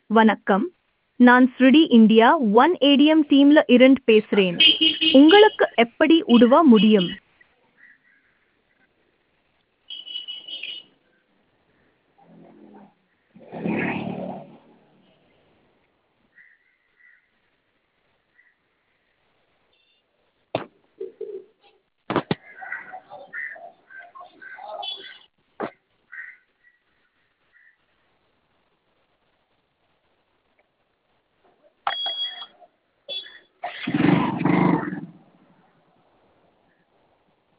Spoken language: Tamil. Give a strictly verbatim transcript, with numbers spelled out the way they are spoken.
வணக்கம். நான் ஸ்ருடி இந்தியா ஒன் ஏடிஎம் டீம்ல இருந்து பேசுறேன். உங்களுக்கு எப்படி உதவ முடியும்?